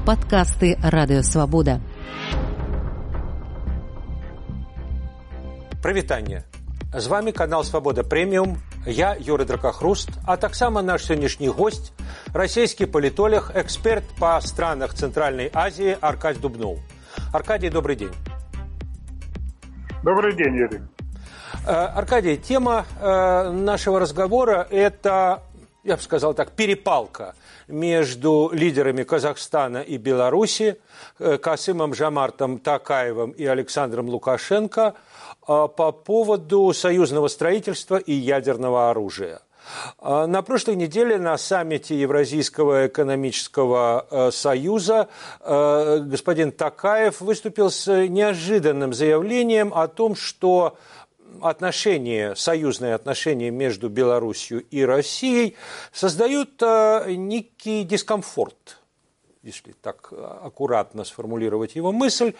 Падкасты Радыёвабода. Прывітанне. З вами канал Свабода Прэміум. Я Юрий Дракахруст, а таксама наш сённяшні гость, расійскі палітолог, эксперт по странах Центральной Азии Аркадий Дубнов. Аркадий, добрый день. Добрый день, Юрий. Аркадий, тема нашего разговора – это, я бы сказал так, перепалка между лидерами Казахстана и Беларуси, Касымом Жомартом Токаевым и Александром Лукашенко по поводу союзного строительства и ядерного оружия. На прошлой неделе на саммите Евразийского экономического союза господин Токаев выступил с неожиданным заявлением о том, что союзные отношения между Беларусью и Россией создают некий дискомфорт, если так аккуратно сформулировать его мысль,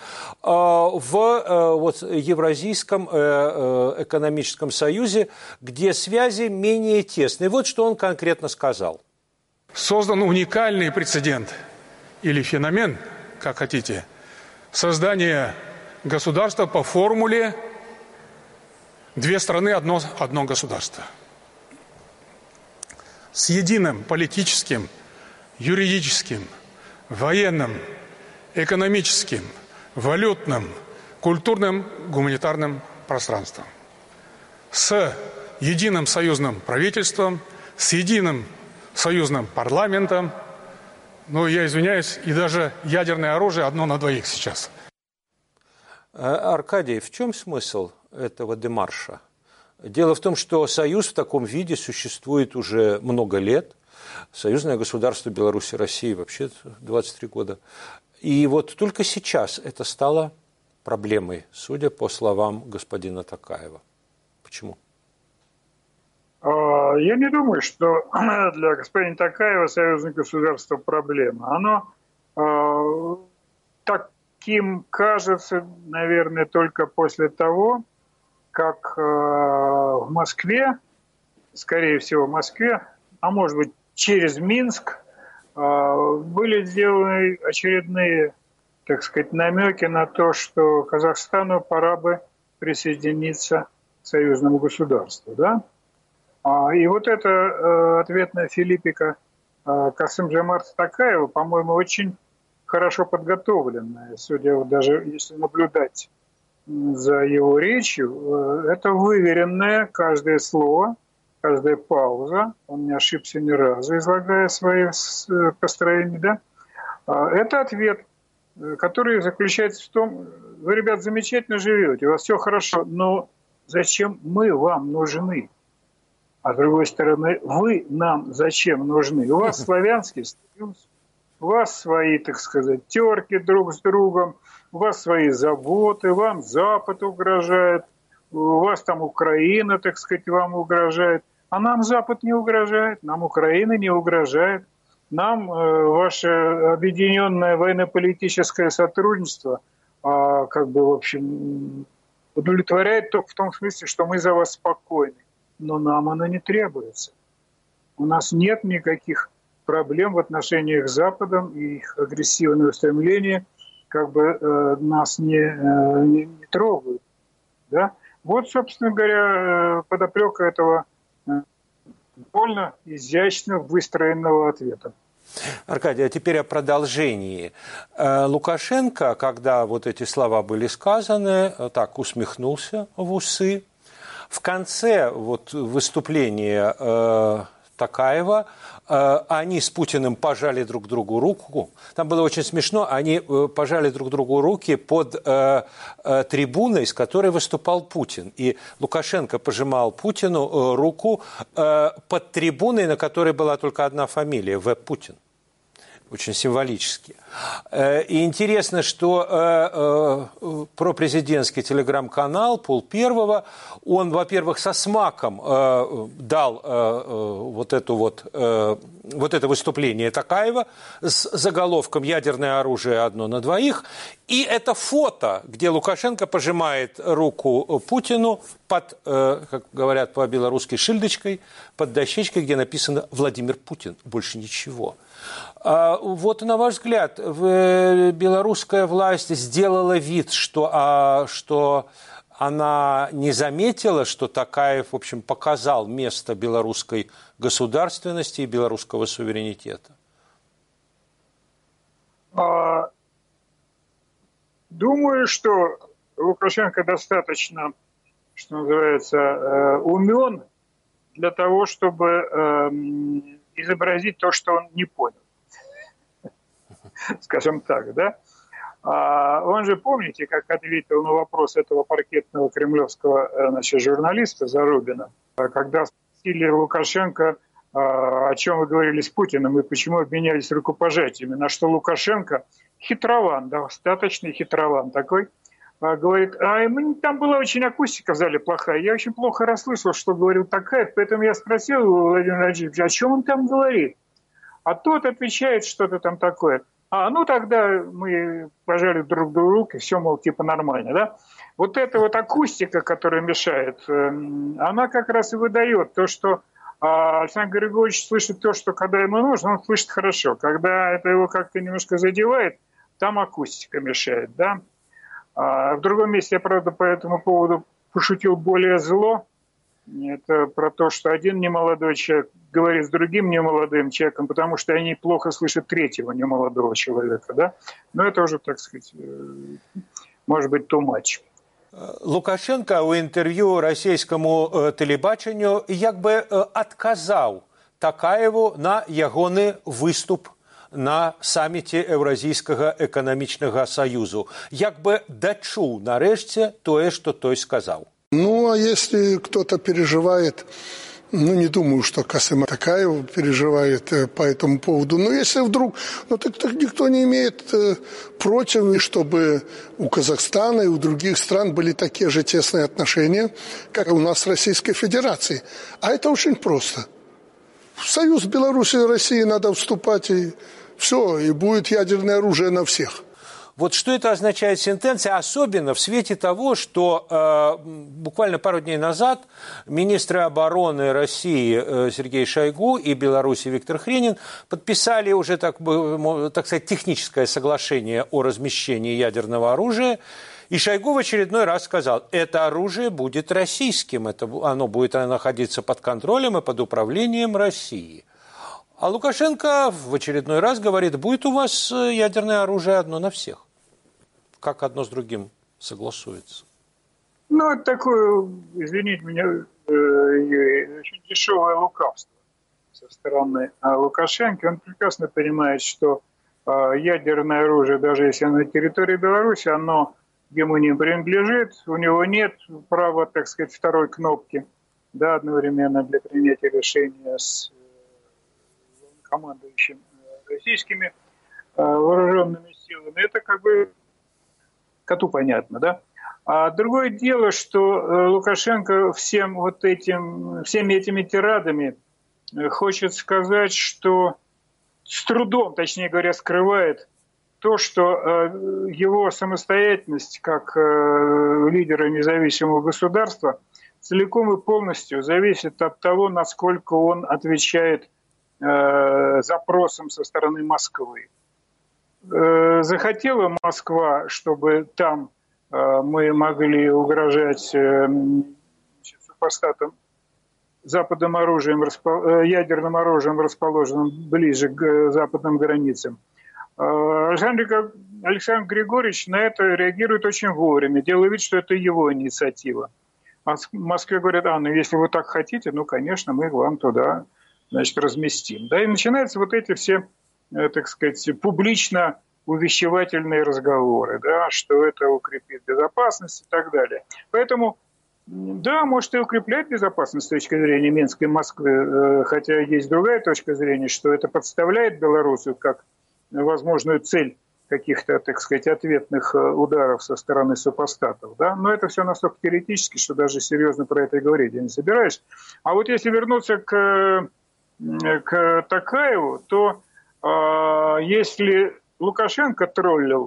в Евразийском экономическом союзе, где связи менее тесные. Вот что он конкретно сказал. Создан уникальный прецедент или феномен, как хотите, создания государства по формуле «две страны, одно государство». С единым политическим, юридическим, военным, экономическим, валютным, культурным, гуманитарным пространством. С единым союзным правительством, с единым союзным парламентом, я извиняюсь, и даже ядерное оружие одно на двоих сейчас. Аркадий, в чем смысл этого демарша? Дело в том, что союз в таком виде существует уже много лет. Союзное государство Беларуси и России вообще 23 года. И вот только сейчас это стало проблемой, судя по словам господина Токаева. Почему? Я не думаю, что для господина Токаева союзное государство проблема. Оно таким кажется, наверное, только после того, как в Москве, скорее всего в Москве, а может быть через Минск, были сделаны очередные, так сказать, намеки на то, что Казахстану пора бы присоединиться к союзному государству, да? И вот это ответная филиппика Касым-Жомарта Токаева, по-моему, очень хорошо подготовленная, судя даже если наблюдать за его речью, это выверенное каждое слово, каждая пауза, он не ошибся ни разу, излагая свои построения, да? Это ответ, который заключается в том, вы, ребят, замечательно живете, у вас все хорошо, но зачем мы вам нужны? А с другой стороны, вы нам зачем нужны? У вас славянский союз, у вас свои, так сказать, терки друг с другом, у вас свои заботы, вам Запад угрожает, у вас там Украина, так сказать, вам угрожает. А нам Запад не угрожает, нам Украина не угрожает. Нам ваше объединенное военно-политическое сотрудничество в общем, удовлетворяет только в том смысле, что мы за вас спокойны. Но нам оно не требуется. У нас нет никаких проблем в отношениях с Западом, и их агрессивное устремление нас не трогают. Да? Вот, собственно говоря, подоплека этого довольно изящно выстроенного ответа. Аркадий, а теперь о продолжении. Лукашенко, когда вот эти слова были сказаны, так усмехнулся в усы. В конце выступления Токаева они с Путиным пожали друг другу руку. Там было очень смешно. Они пожали друг другу руки под трибуной, с которой выступал Путин. И Лукашенко пожимал Путину руку под трибуной, на которой была только одна фамилия – В. Путин. Очень символически. И интересно, что пропрезидентский телеграм-канал «Пол-Первого», он, во-первых, со смаком дал вот это выступление Токаева с заголовком «Ядерное оружие одно на двоих». И это фото, где Лукашенко пожимает руку Путину под, как говорят по-белорусски, шильдочкой, под дощечкой, где написано «Владимир Путин». Больше ничего. Вот, на ваш взгляд, белорусская власть сделала вид, что она не заметила, что Токаев, в общем, показал место белорусской государственности и белорусского суверенитета? Думаю, что Лукашенко достаточно, что называется, умен для того, чтобы изобразить то, что он не понял. Скажем так, да? Он же, помните, как ответил на вопрос этого паркетного кремлевского, значит, журналиста Зарубина, когда спросили Лукашенко, о чем вы говорили с Путиным и почему обменялись рукопожатиями, на что Лукашенко, хитрован, достаточно хитрован такой, говорит, там была очень акустика в зале плохая, я очень плохо расслышал, что говорил Токаев, поэтому я спросил Владимира Владимировича, о чем он там говорит? А тот отвечает что-то там такое. Ну тогда мы пожали друг другу руки, все, мол, типа нормально, да? Вот эта вот акустика, которая мешает, она как раз и выдает то, что Александр Григорьевич слышит то, что когда ему нужно, он слышит хорошо. Когда это его как-то немножко задевает, там акустика мешает, да? В другом месте я, правда, по этому поводу пошутил более зло. Это про то, что один немолодой человек говорит с другим немолодым человеком, потому что они плохо слышат третьего немолодого человека, да? Но это уже, так сказать, может быть, too much. Лукашенко у інтерв'ю російському телебаченню якби адказаў Токаеву на ягоны выступ на саміце Еўразійскага эканамічнага саюзу. Як бы дачуў нарэшце тое, што той сказаў. А если кто-то переживает, не думаю, что Касым Токаев переживает по этому поводу. Но если вдруг, так никто не имеет против, чтобы у Казахстана и у других стран были такие же тесные отношения, как у нас с Российской Федерацией. А это очень просто. В союз Беларуси и России надо вступать, и все, и будет ядерное оружие на всех. Вот что это означает сентенция, особенно в свете того, что буквально пару дней назад министры обороны России Сергей Шойгу и Беларуси Виктор Хренин подписали уже, так сказать, техническое соглашение о размещении ядерного оружия. И Шойгу в очередной раз сказал, это оружие будет российским, оно будет находиться под контролем и под управлением России. А Лукашенко в очередной раз говорит, будет у вас ядерное оружие одно на всех. Как одно с другим согласуется? Это такое, извините меня, очень дешевое лукавство со стороны Лукашенко. Он прекрасно понимает, что ядерное оружие, даже если оно на территории Беларуси, оно ему не принадлежит, у него нет права, так сказать, второй кнопки, да, одновременно для принятия решения с командующим российскими вооруженными силами. Это как бы коту понятно, да? А другое дело, что Лукашенко всеми этими тирадами хочет сказать, что с трудом, точнее говоря, скрывает то, что его самостоятельность как лидера независимого государства целиком и полностью зависит от того, насколько он отвечает запросам со стороны Москвы. Захотела Москва, чтобы там мы могли угрожать супостатам западным оружием, ядерным оружием, расположенным ближе к западным границам. Александр Григорьевич на это реагирует очень вовремя, делая вид, что это его инициатива. А в Москве говорят, если вы так хотите, конечно, мы вам туда, разместим. Да, и начинаются вот эти все, так сказать, публично увещевательные разговоры, да, что это укрепит безопасность и так далее. Поэтому, да, может и укреплять безопасность с точки зрения Минска и Москвы, хотя есть другая точка зрения, что это подставляет Белоруссию как возможную цель каких-то, так сказать, ответных ударов со стороны супостатов. Да? Но это все настолько теоретически, что даже серьезно про это и говорить я не собираюсь. А вот если вернуться к Токаеву, то если Лукашенко троллил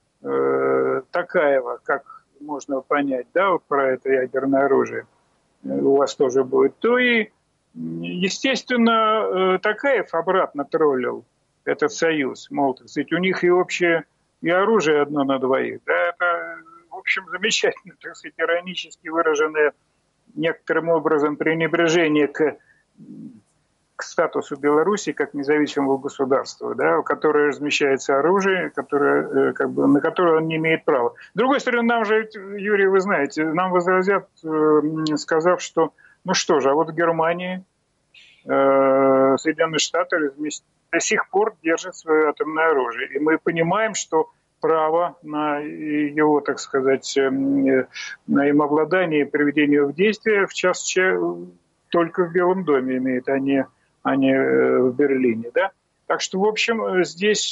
Токаева, как можно понять, да, вот про это ядерное оружие у вас тоже будет, то и, естественно, Токаев обратно троллил этот союз. Мол, так сказать, у них и общее, и оружие одно на двоих. Да, это, в общем, замечательно, так сказать, иронически выраженное некоторым образом пренебрежение к статусу Беларуси как независимого государства, да, у которого размещается оружие, которое, как бы, на которое он не имеет права. С другой стороны, нам же, Юрий, вы знаете, нам возразят, сказав, что ну что же, а вот в Германии Соединенные Штаты до сих пор держат свое атомное оружие. И мы понимаем, что право на его, так сказать, на им обладание и приведение в действие в час только в Белом доме имеет, а не в Берлине. Да? Так что, в общем, здесь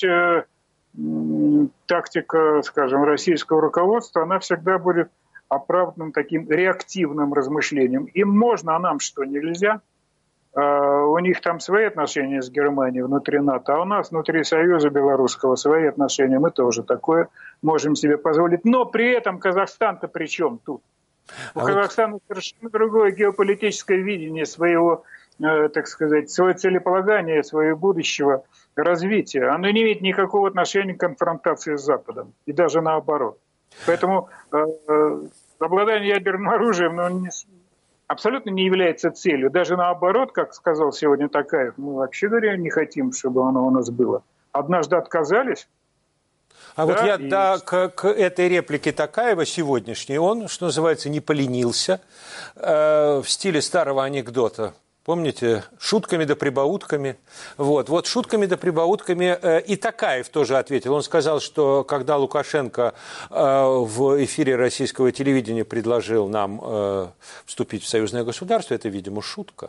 тактика, скажем, российского руководства, она всегда будет оправданным таким реактивным размышлением. Им можно, а нам что, нельзя? У них там свои отношения с Германией внутри НАТО, а у нас внутри Союза Белорусского свои отношения. Мы тоже такое можем себе позволить. Но при этом Казахстан-то при чем тут? У Казахстана совершенно другое геополитическое видение своего, так сказать, свое целеполагание, своего будущего развития. Оно не имеет никакого отношения к конфронтации с Западом. И даже наоборот. Поэтому обладание ядерным оружием абсолютно не является целью. Даже наоборот, как сказал сегодня Токаев, мы вообще говоря не хотим, чтобы оно у нас было. Однажды отказались. А да, вот я к этой реплике Токаева сегодняшней, он, что называется, не поленился в стиле старого анекдота. Помните, шутками да прибаутками. Вот шутками да прибаутками и Токаев тоже ответил. Он сказал, что когда Лукашенко в эфире российского телевидения предложил нам вступить в союзное государство, это, видимо, шутка.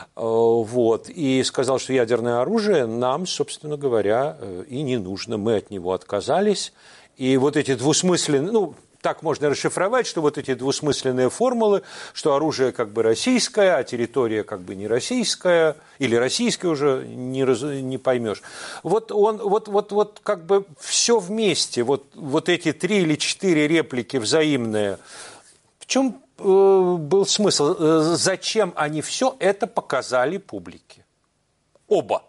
И сказал, что ядерное оружие нам, собственно говоря, и не нужно. Мы от него отказались. И вот эти двусмысленные... Так можно расшифровать, что вот эти двусмысленные формулы, что оружие как бы российское, а территория как бы не российская, или российская уже не поймешь. Вот как бы все вместе, вот эти 3 или 4 реплики взаимные. В чем был смысл? Зачем они все это показали публике? Оба.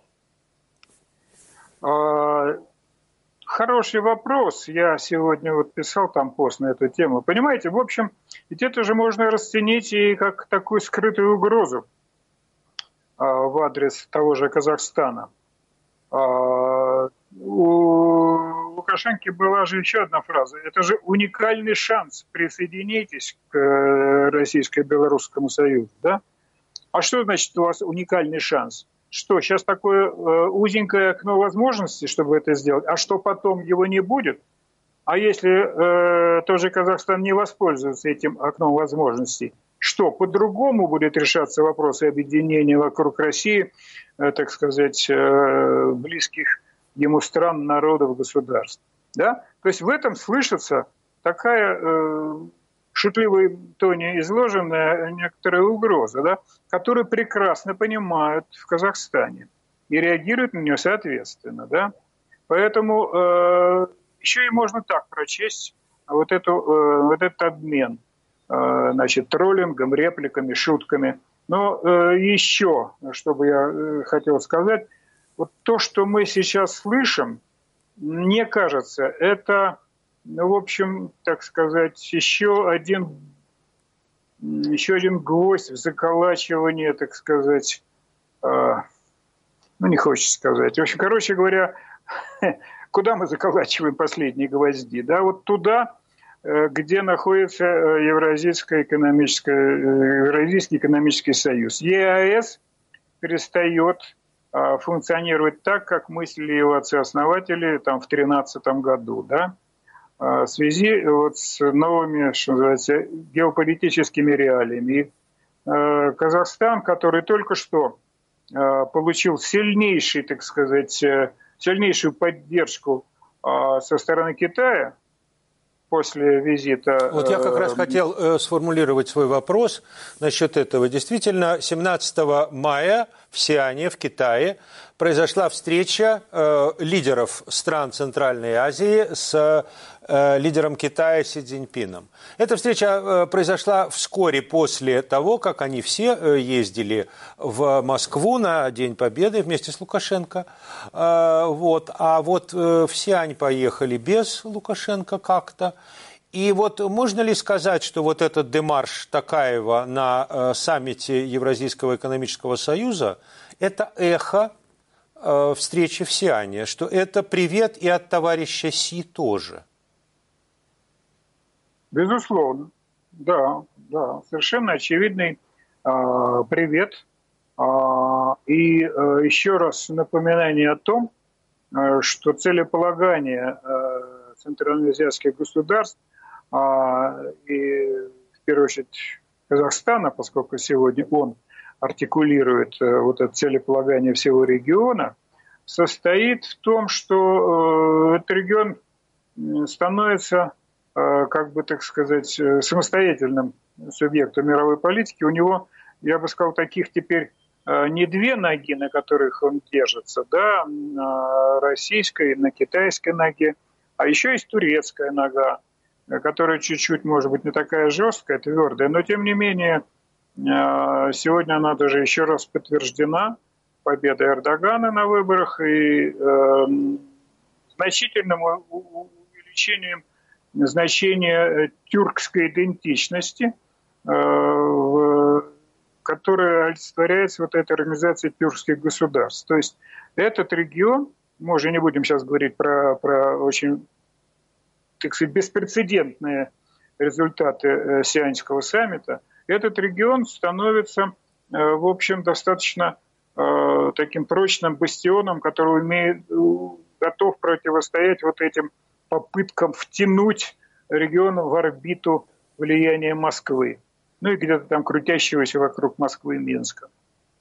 Хороший вопрос. Я сегодня писал там пост на эту тему. Понимаете, в общем, ведь это же можно расценить и как такую скрытую угрозу в адрес того же Казахстана. У Лукашенко была же еще одна фраза. Это же уникальный шанс. Присоединяйтесь к Российско-Белорусскому союзу. Да? А что значит у вас уникальный шанс? Что, сейчас такое узенькое окно возможностей, чтобы это сделать, а что потом его не будет? А если тоже Казахстан не воспользуется этим окном возможностей, что, по-другому будет решаться вопрос объединения вокруг России, так сказать, близких ему стран, народов, государств? Да? То есть в этом слышится такая... в шутливой тоне изложенная некоторая угроза, да, которую прекрасно понимают в Казахстане и реагируют на нее соответственно. Да. Поэтому еще и можно так прочесть вот этот обмен троллингом, репликами, шутками. Но еще, что бы я хотел сказать, вот то, что мы сейчас слышим, мне кажется, это... в общем, так сказать, еще один гвоздь в заколачивание, так сказать, не хочется сказать. В общем, короче говоря, куда мы заколачиваем последние гвозди? Да, вот туда, где находится Евразийский экономический союз. ЕАЭС перестает функционировать так, как мыслили его отцы-основатели там, в 2013 году, да? В связи с новыми, что называется, геополитическими реалиями. Казахстан, который только что получил сильнейшую поддержку со стороны Китая после визита... Вот я как раз хотел сформулировать свой вопрос насчет этого. Действительно, 17 мая в Сиане, в Китае, произошла встреча лидеров стран Центральной Азии с лидером Китая Си Цзиньпином. Эта встреча произошла вскоре после того, как они все ездили в Москву на День Победы вместе с Лукашенко. Вот. А вот в Сиань поехали без Лукашенко как-то. И вот можно ли сказать, что вот этот демарш Токаева на саммите Евразийского экономического союза – это эхо встречи в Сиане, что это привет и от товарища Си тоже? Безусловно, да, совершенно очевидный привет. И еще раз напоминание о том, что целеполагание центральноазиатских государств и, в первую очередь, Казахстана, поскольку сегодня он артикулирует вот это целеполагание всего региона, состоит в том, что этот регион становится, как бы, так сказать, самостоятельным субъектом мировой политики. У него, я бы сказал, таких теперь не две ноги, на которых он держится, да, на российской, на китайской ноге, а еще есть турецкая нога, которая чуть-чуть, может быть, не такая жесткая, твердая, но, тем не менее, сегодня она даже еще раз подтверждена победой Эрдогана на выборах и значительным увеличением значения тюркской идентичности, которая олицетворяется вот этой организацией тюркских государств. То есть этот регион, мы уже не будем сейчас говорить про очень, так сказать, беспрецедентные результаты Сианьского саммита, этот регион становится, в общем, достаточно таким прочным бастионом, который готов противостоять вот этим попыткам втянуть регион в орбиту влияния Москвы. Ну и где-то там крутящегося вокруг Москвы и Минска.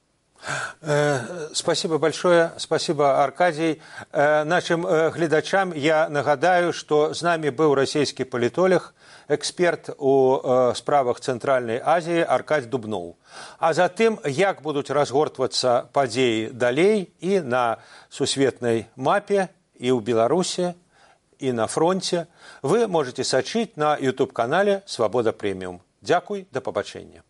Спасибо большое, спасибо, Аркадий. Нашим глядачам я нагадаю, що з нами був російський політолог, експерт у справах Центральної Азії Аркадій Дубнов. А за тим, як будуть розгортуватися події далі і на сусветній мапі, і в Білорусі, і на фронті, ви можете сачити на YouTube-каналі «Свобода Преміум». Дякую, до побачення.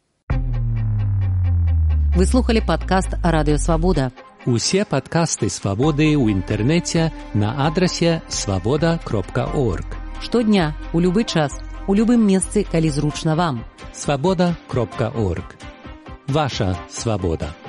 Вы слухали падкаст Радыё Свабода. Усе падкасты Свабоды ў інтэрнэце на адрасе свабода.орг. Штодня, у любы час, у любым месцы, калі зручна вам. Свабода.орг. Ваша свабода.